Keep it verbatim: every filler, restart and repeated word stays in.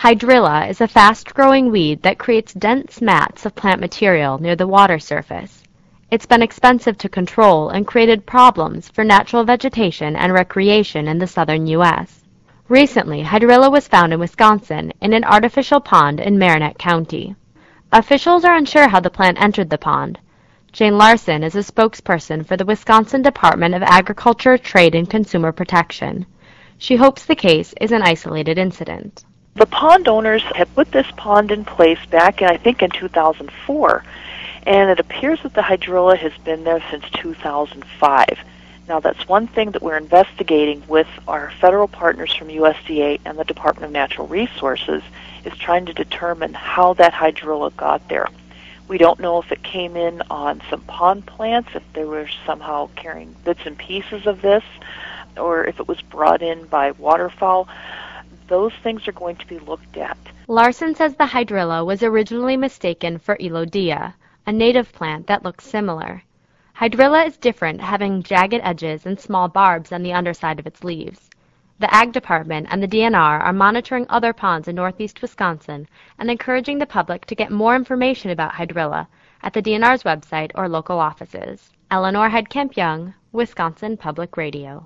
Hydrilla is a fast-growing weed that creates dense mats of plant material near the water surface. It's been expensive to control and created problems for natural vegetation and recreation in the southern U S Recently, hydrilla was found in Wisconsin in an artificial pond in Marinette County. Officials are unsure how the plant entered the pond. Jane Larson is a spokesperson for the Wisconsin Department of Agriculture, Trade, and Consumer Protection. She hopes the case is an isolated incident. The pond owners had put this pond in place back, in, I think, in two thousand four, and it appears that the hydrilla has been there since two thousand five. Now, that's one thing that we're investigating with our federal partners from U S D A and the Department of Natural Resources, is trying to determine how that hydrilla got there. We don't know if it came in on some pond plants, if they were somehow carrying bits and pieces of this, or if it was brought in by waterfowl. Those things are going to be looked at. Larson says the hydrilla was originally mistaken for elodea, a native plant that looks similar. Hydrilla is different, having jagged edges and small barbs on the underside of its leaves. The Ag Department and the D N R are monitoring other ponds in northeast Wisconsin and encouraging the public to get more information about hydrilla at the D N R's website or local offices. Eleanor Heidkamp-Young, Wisconsin Public Radio.